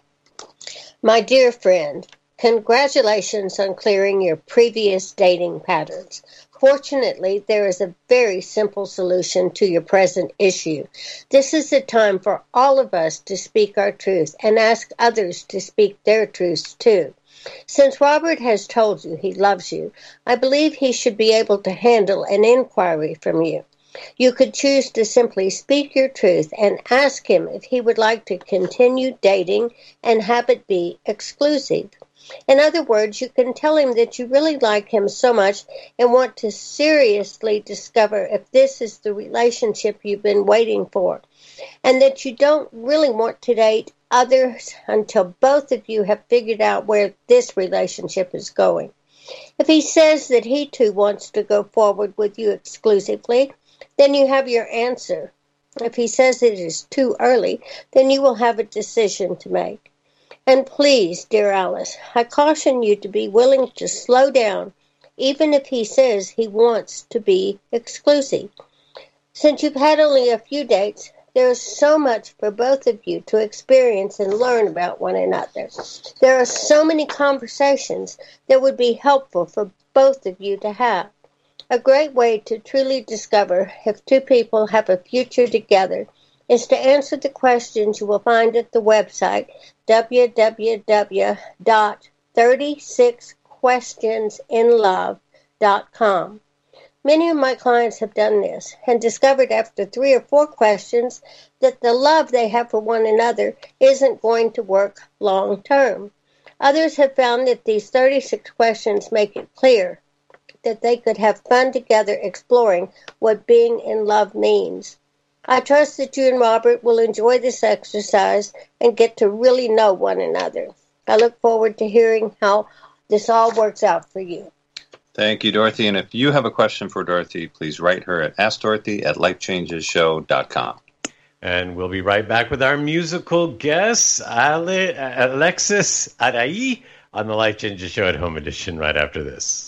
My dear friend, congratulations on clearing your previous dating patterns. Fortunately, there is a very simple solution to your present issue. This is the time for all of us to speak our truth and ask others to speak their truths too. Since Robert has told you he loves you, I believe he should be able to handle an inquiry from you. You could choose to simply speak your truth and ask him if he would like to continue dating and have it be exclusive. In other words, you can tell him that you really like him so much and want to seriously discover if this is the relationship you've been waiting for, and that you don't really want to date others until both of you have figured out where this relationship is going. If he says that he too wants to go forward with you exclusively, then you have your answer. If he says it is too early, then you will have a decision to make. And please, dear Alice, I caution you to be willing to slow down, even if he says he wants to be exclusive. Since you've had only a few dates, there is so much for both of you to experience and learn about one another. There are so many conversations that would be helpful for both of you to have. A great way to truly discover if two people have a future together is to answer the questions you will find at the website w w w dot thirty-six questions in love dot com. Many of my clients have done this and discovered after three or four questions that the love they have for one another isn't going to work long term. Others have found that these thirty-six questions make it clear that they could have fun together exploring what being in love means. I trust that you and Robert will enjoy this exercise and get to really know one another. I look forward to hearing how this all works out for you. Thank you, Dorothy. And if you have a question for Dorothy, please write her at ask dorothy at life changes show dot com. And we'll be right back with our musical guest, Ale- Alexis Arai, on the Life Changes Show at Home Edition right after this.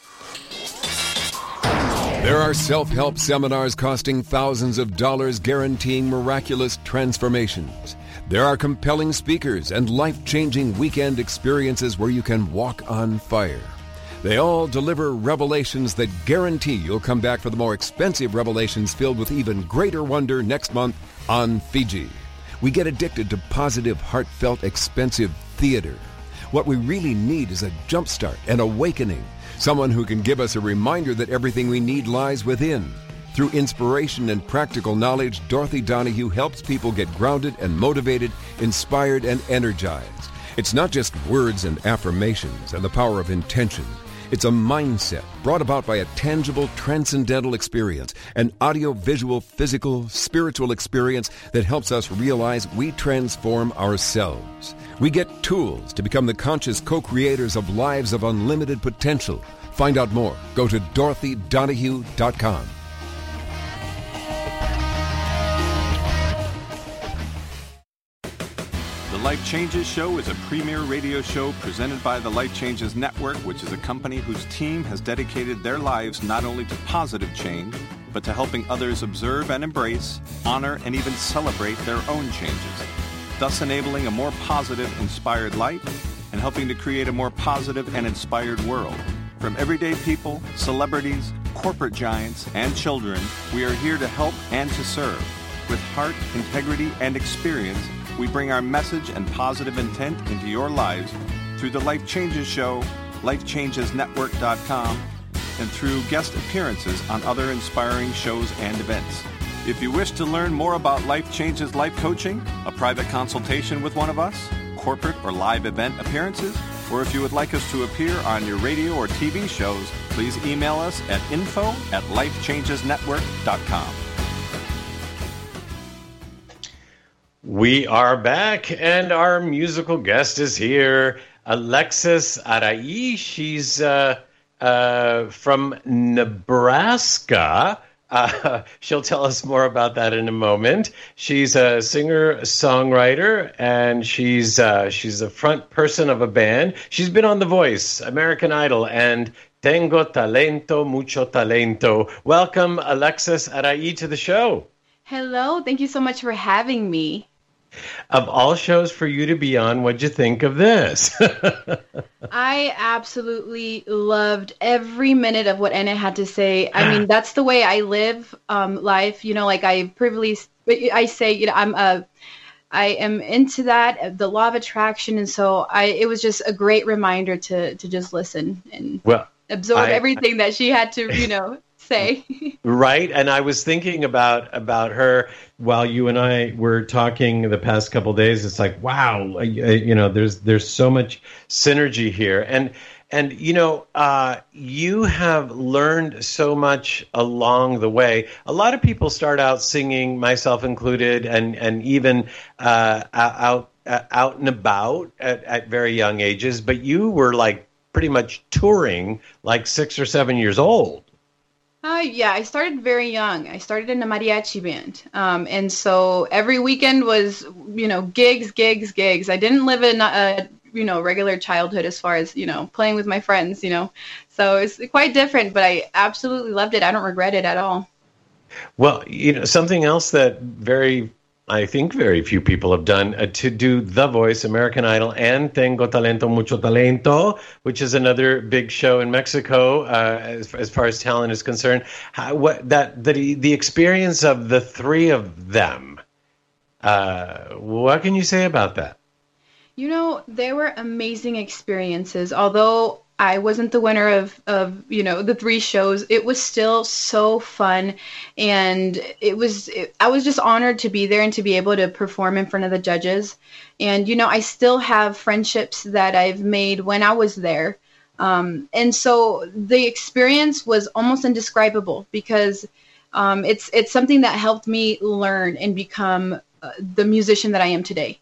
There are self-help seminars costing thousands of dollars guaranteeing miraculous transformations. There are compelling speakers and life-changing weekend experiences where you can walk on fire. They all deliver revelations that guarantee you'll come back for the more expensive revelations filled with even greater wonder next month on Fiji. We get addicted to positive, heartfelt, expensive theater. What we really need is a jumpstart, an awakening. Someone who can give us a reminder that everything we need lies within. Through inspiration and practical knowledge, Dorothy Donahue helps people get grounded and motivated, inspired and energized. It's not just words and affirmations and the power of intention. It's a mindset brought about by a tangible, transcendental experience, an audio-visual, physical, spiritual experience that helps us realize we transform ourselves. We get tools to become the conscious co-creators of lives of unlimited potential. Find out more. Go to dorothy donahue dot com. The Life Changes Show is a premier radio show presented by the Life Changes Network, which is a company whose team has dedicated their lives not only to positive change, but to helping others observe and embrace, honor, and even celebrate their own changes, thus enabling a more positive, inspired life and helping to create a more positive and inspired world. From everyday people, celebrities, corporate giants, and children, we are here to help and to serve. With heart, integrity, and experience, we bring our message and positive intent into your lives through the Life Changes Show, life changes network dot com, and through guest appearances on other inspiring shows and events. If you wish to learn more about Life Changes Life Coaching, a private consultation with one of us, corporate or live event appearances, or if you would like us to appear on your radio or T V shows, please email us at info at life changes network dot com. We are back, and our musical guest is here, Alexis Arai. She's uh, uh, from Nebraska. Uh, she'll tell us more about that in a moment. She's a singer-songwriter, and she's uh, she's the front person of a band. She's been on The Voice, American Idol, and Tengo Talento, Mucho Talento. Welcome, Alexis Arai, to the show. Hello. Thank you so much for having me. Of all shows for you to be on, what'd you think of this? I absolutely loved every minute of what Anna had to say. I mean, that's the way I live um, life. You know, like I previously, I say, you know, I'm a, I am into that, the law of attraction, and so I. It was just a great reminder to to just listen and well, absorb I, everything that she had to, you know. Say. Right. And I was thinking about about her while you and I were talking the past couple of days. It's like, wow, you know, there's there's so much synergy here. And, and you know, uh, you have learned so much along the way. A lot of people start out singing, myself included, and, and even uh, out, out and about at, at very young ages. But you were like pretty much touring like six or seven years old. Uh, yeah, I started very young. I started in a mariachi band. Um, and so every weekend was, you know, gigs, gigs, gigs. I didn't live in a, you know, regular childhood as far as, you know, playing with my friends, you know. So it's quite different, but I absolutely loved it. I don't regret it at all. Well, you know, something else that very, I think very few people have done, uh, to do The Voice, American Idol, and Tengo Talento, Mucho Talento, which is another big show in Mexico uh, as, as far as talent is concerned. How, what that the the experience of the three of them. Uh, what can you say about that? You know, they were amazing experiences. Although I wasn't the winner of, of, you know, the three shows, it was still so fun. And it was, it, I was just honored to be there and to be able to perform in front of the judges. And, you know, I still have friendships that I've made when I was there. Um, and so the experience was almost indescribable because um, it's, it's something that helped me learn and become uh, the musician that I am today.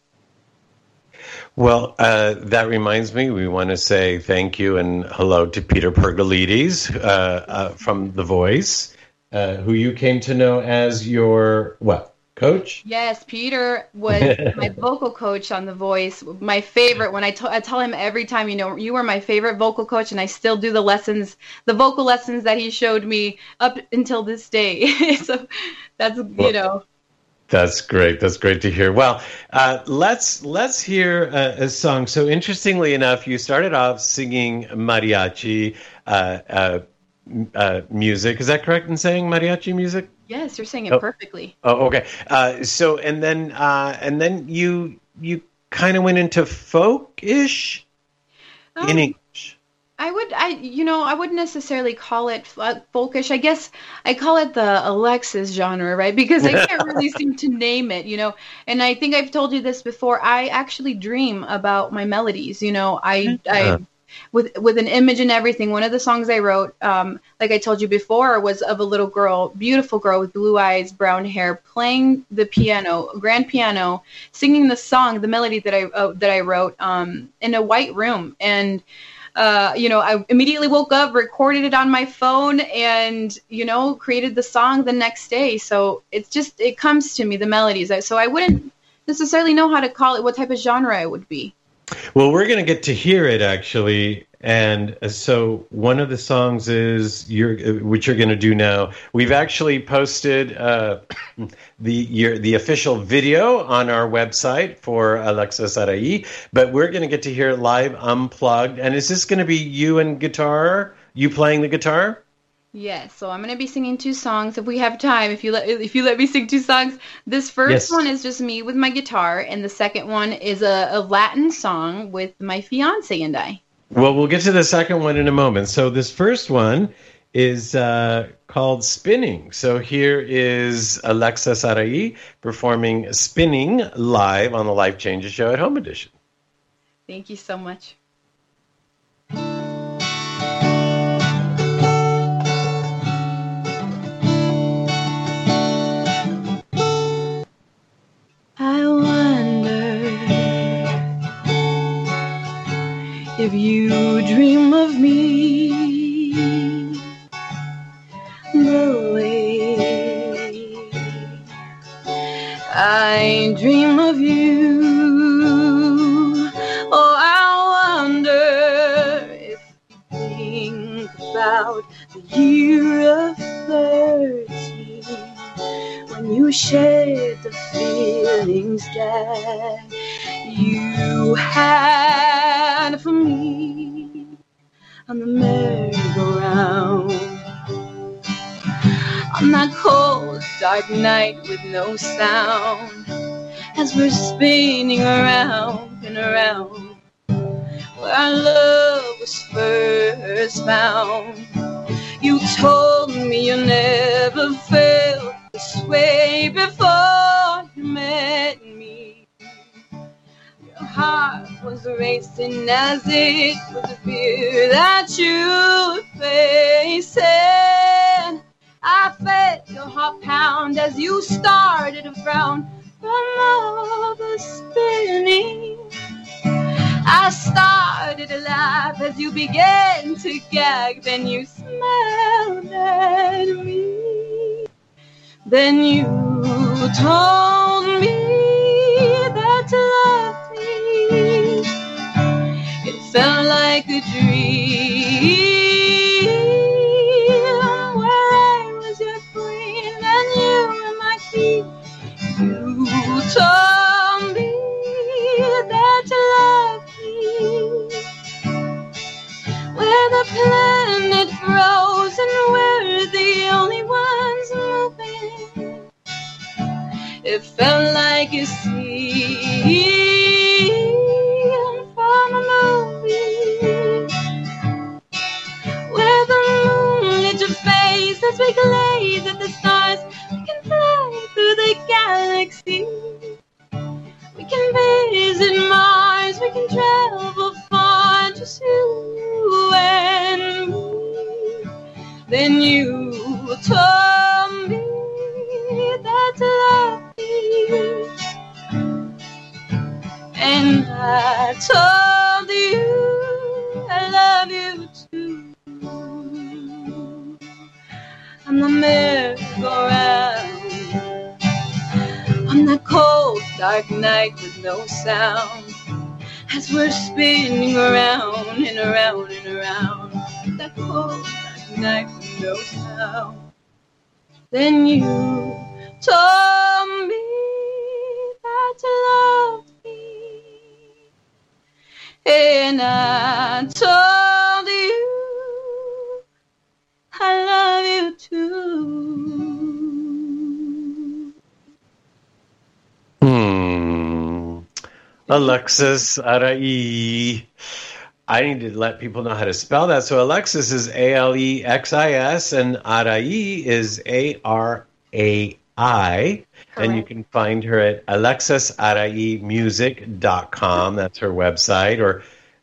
Well, uh, that reminds me, we want to say thank you and hello to Peter Pergolides uh, uh, from The Voice, uh, who you came to know as your, what, coach? Yes, Peter was my vocal coach on The Voice. My favorite, when I, t- I tell him every time, you know, you were my favorite vocal coach, and I still do the lessons, the vocal lessons that he showed me up until this day. So that's, you well, know. That's great. That's great to hear. Well, uh, let's let's hear a, a song. So interestingly enough, you started off singing mariachi uh, uh, uh, music. Is that correct in saying mariachi music? Yes, you're saying it oh. perfectly. Oh, okay. Uh, so and then uh, and then you you kind of went into folk-ish um, in English. I would, I, you know, I wouldn't necessarily call it folkish. I guess I call it the Alexis genre, right? Because I can't really seem to name it, you know. And I think I've told you this before. I actually dream about my melodies. You know, I, I, with with an image and everything. One of the songs I wrote, um, like I told you before, was of a little girl, beautiful girl with blue eyes, brown hair, playing the piano, grand piano, singing the song, the melody that I uh, that I wrote um, in a white room. And uh, you know, I immediately woke up, recorded it on my phone, and you know, created the song the next day. So it's just it comes to me, the melodies. So I wouldn't necessarily know how to call it, what type of genre it would be. Well, we're going to get to hear it, actually. And so one of the songs is you're, which you're going to do now. We've actually posted uh, the your, the official video on our website for Alexis Arai, but we're going to get to hear it live, unplugged. And is this going to be you and guitar, you playing the guitar? Yes, so I'm going to be singing two songs if we have time. If you let if you let me sing two songs, this first yes. one is just me with my guitar, and the second one is a, a Latin song with my fiance and I. Well, we'll get to the second one in a moment. So this first one is uh, called Spinning. So here is Alexis Arai performing Spinning live on the Life Changes Show at Home Edition. Thank you so much. I wonder if you dream of me the way I dream of you. Oh, I wonder if you think about the year of thirteen when you shared the feelings that you had for me on the merry-go-round. On that cold, dark night with no sound, as we're spinning around and around, where our love was first found. You told me you never felt this way before you met me. Your heart was racing as it was the fear that you were facing. I felt your heart pound as you started to frown from all the spinning. I started to laugh as you began to gag. Then you smiled at me. Then you told me that you loved me. It felt like a dream, where I was your queen and you were my king. You told me that you loved me. Where the planet froze and we're the only ones moving. It felt like a scene from a movie, where the moon lit your face as we glaze at the stars. We can fly through the galaxy. We can visit Mars. We can travel far, just you and me. Then you told me that you love me, and I told you I love you too. On the merry-go-round, on that cold, dark night with no sound, as we're spinning around and around and around, that cold, dark night with no sound. Then you told me that you loved me, and I told you I love you too. Hmm. Alexis Arai. I need to let people know how to spell that. So Alexis is A L E X I S and Arai is A R A I. And you can find her at alexis arai music dot com. That's her website. Or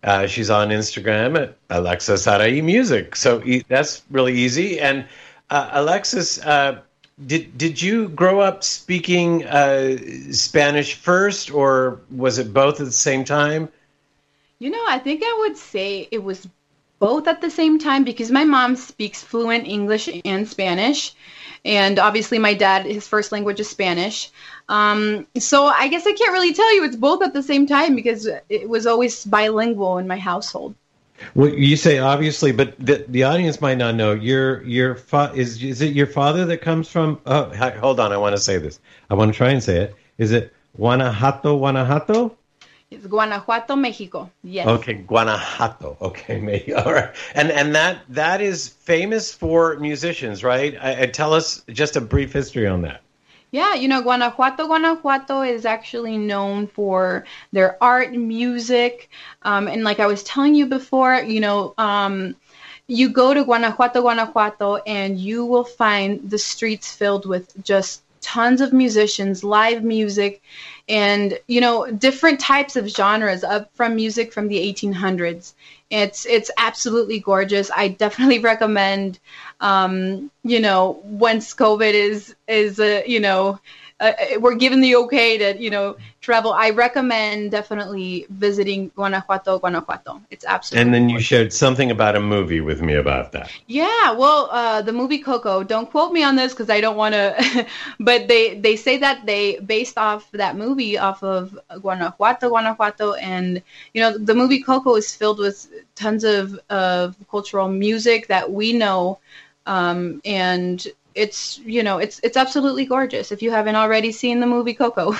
Uh, she's on Instagram at Alexis Arai Music. So e- that's really easy. And uh, Alexis, uh, did did you grow up speaking uh, Spanish first, or was it both at the same time? You know, I think I would say it was both at the same time because my mom speaks fluent English and Spanish. And obviously my dad, his first language is Spanish. Um, so I guess I can't really tell you it's both at the same time because it was always bilingual in my household. Well, you say obviously, but the, the audience might not know. Your your fa- is is it your father that comes from? Oh, hold on, I want to say this. I want to try and say it. Is it Guanajuato, Guanajuato? It's Guanajuato, Mexico. Yes. Okay, Guanajuato. Okay, maybe. All right. And and that that is famous for musicians, right? I, I, tell us just a brief history on that. Yeah, you know, Guanajuato, Guanajuato is actually known for their art, music, um, and like I was telling you before, you know, um, you go to Guanajuato, Guanajuato, and you will find the streets filled with just tons of musicians, live music, and, you know, different types of genres up from music from the eighteen hundreds. It's it's absolutely gorgeous. I definitely recommend, um, you know, once COVID is, is uh, you know, uh, we're given the okay to, you know, travel, I recommend definitely visiting Guanajuato, Guanajuato. It's absolutely And then you gorgeous. shared something about a movie with me about that. Yeah, well, uh, the movie Coco, don't quote me on this because I don't want to, but they, they say that they based off that movie off of Guanajuato, Guanajuato, and, you know, the movie Coco is filled with tons of, of cultural music that we know, um, and it's, you know, it's it's absolutely gorgeous if you haven't already seen the movie Coco.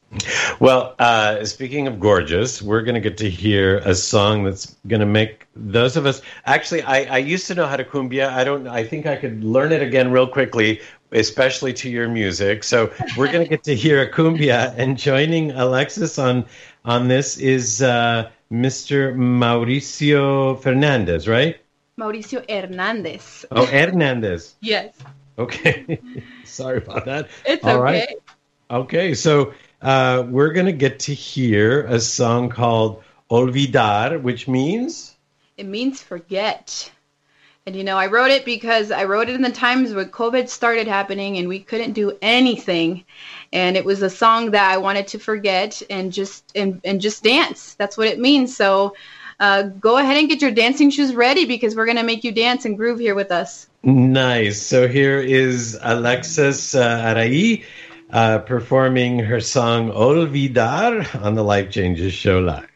Well, uh, speaking of gorgeous, we're going to get to hear a song that's going to make those of us. Actually, I, I used to know how to cumbia. I don't. I think I could learn it again real quickly, especially to your music. So we're going to get to hear a cumbia. And joining Alexis on on this is uh, Mister Mauricio Fernandez, right? Mauricio Hernandez. Oh, Hernandez. Yes. Okay. Sorry about that. It's All okay. right. Okay, so uh, we're going to get to hear a song called Olvidar, which means? It means forget. And, you know, I wrote it because I wrote it in the times when COVID started happening and we couldn't do anything. And it was a song that I wanted to forget and just and, and just dance. That's what it means. So uh, go ahead and get your dancing shoes ready because we're going to make you dance and groove here with us. Nice. So here is Alexis uh, Arai uh, performing her song Olvidar on the Life Changes Show Live.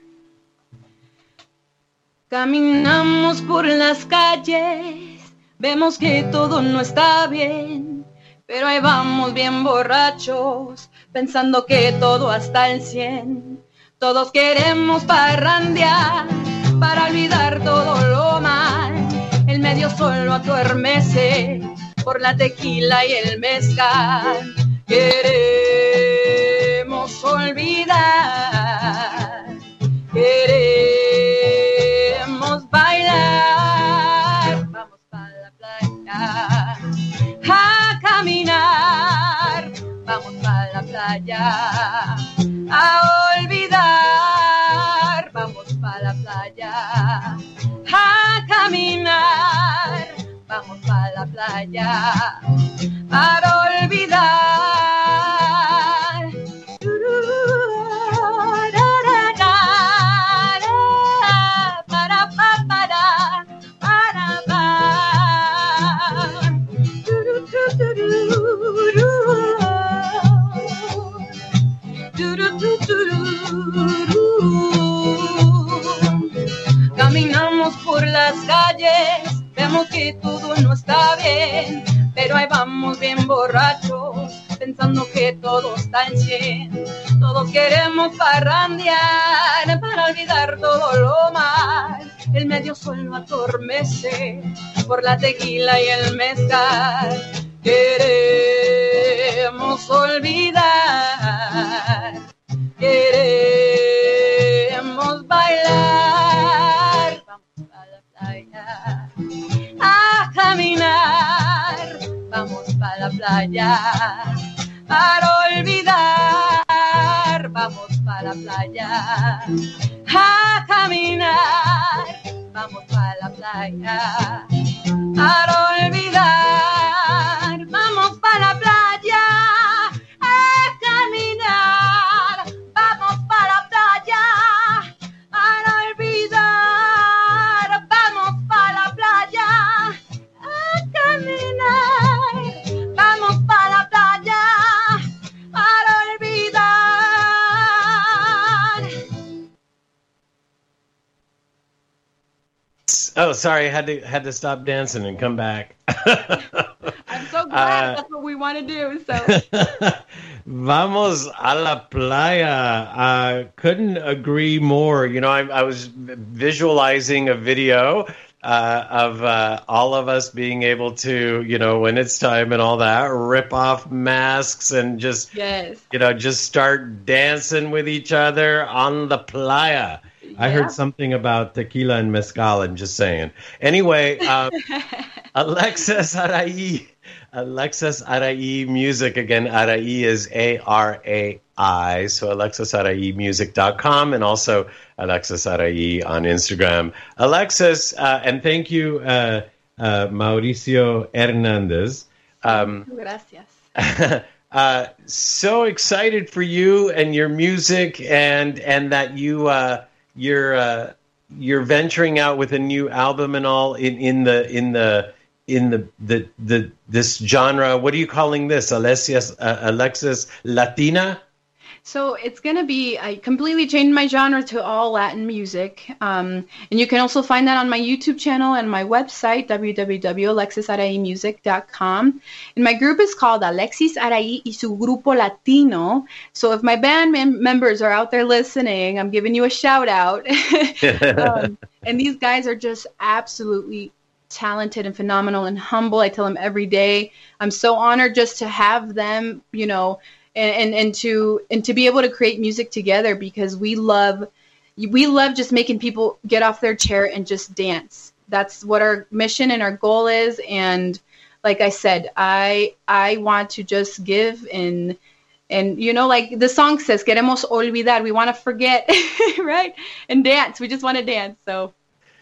Caminamos por las calles, vemos que todo no está bien, pero ahí vamos bien borrachos, pensando que todo hasta el cien. Todos queremos parrandear para olvidar todo lo mal. El medio solo adormece por la tequila y el mezcal. Queremos olvidar, queremos bailar. Vamos para la playa a caminar. Vamos para la playa a olvidar. Vamos para la playa a caminar, vamos para la playa para olvidar. Para, para, para, para, Caminamos por las calles, vemos que todo no está bien, pero ahí vamos bien borrachos, pensando que todo está en cien. Todos queremos parrandear para olvidar todo lo mal. El medio solo adormece por la tequila y el mezcal. Queremos olvidar, queremos bailar. Vamos a la playa a caminar, vamos para la playa para olvidar. Vamos para la playa a caminar, vamos pa' la playa, para olvidar, vamos pa' la playa, a caminar, vamos pa' la playa, para olvidar, vamos pa' la playa, a caminar, vamos pa' la playa, para olvidar. Oh, sorry, I had to had to stop dancing and come back. I'm so glad Uh, that's what we want to do. So Vamos a la playa. Uh, couldn't agree more. You know, I, I was visualizing a video uh, of uh, all of us being able to, you know, when it's time and all that, rip off masks and just, yes, you know, just start dancing with each other on the playa. I Yeah. heard something about tequila and mezcal. I'm just saying. Anyway, um, Alexis Arai, Alexis Arai Music. Again, Arai is A R A I. So alexis arai music dot com and also Alexis Arai on Instagram. Alexis, uh, and thank you, uh, uh, Mauricio Hernandez. Um, gracias. uh, so excited for you and your music, and and that you uh, you're uh, you're venturing out with a new album and all in, in the in the in the, the the this genre. What are you calling this? Alexis uh, Alexis Latina? So it's going to be, I completely changed my genre to all Latin music. Um, and you can also find that on my YouTube channel and my website, w w w dot alexis arai music dot com. And my group is called Alexis Arai y su Grupo Latino. So if my band mem- members are out there listening, I'm giving you a shout out. um, and these guys are just absolutely talented and phenomenal and humble. I tell them every day, I'm so honored just to have them, you know, And, and and to and to be able to create music together, because we love we love just making people get off their chair and just dance. That's what our mission and our goal is. And like I said, I I want to just give and and you know, like the song says, queremos olvidar. We want to forget, right? And dance. We just want to dance. So.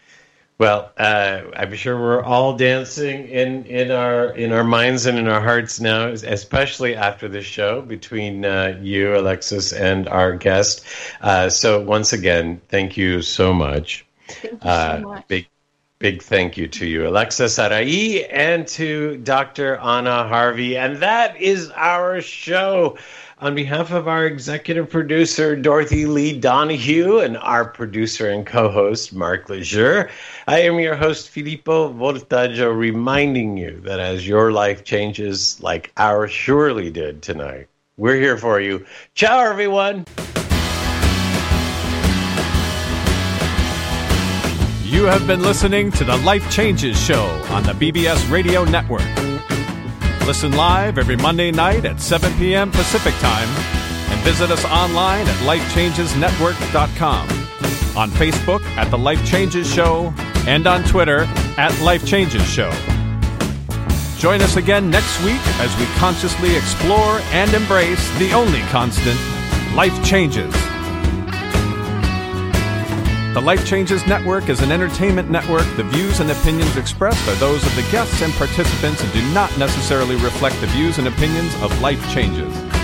Well, uh, I'm sure we're all dancing in, in our in our minds and in our hearts now, especially after this show between uh, you, Alexis, and our guest. Uh, so once again, thank you so much. Thank you Uh, so much. big big thank you to you, Alexis Arai, and to Doctor Anna Harvey. And that is our show. On behalf of our executive producer, Dorothy Lee Donahue, and our producer and co-host, Mark Lejeune, I am your host, Filippo Voltaggio, reminding you that as your life changes like ours surely did tonight, we're here for you. Ciao, everyone. You have been listening to the Life Changes Show on the B B S Radio Network. Listen live every Monday night at seven p.m. Pacific Time and visit us online at life changes network dot com, on Facebook at The Life Changes Show, and on Twitter at Life Changes Show. Join us again next week as we consciously explore and embrace the only constant, life changes. The Life Changes Network is an entertainment network. The views and opinions expressed are those of the guests and participants and do not necessarily reflect the views and opinions of Life Changes.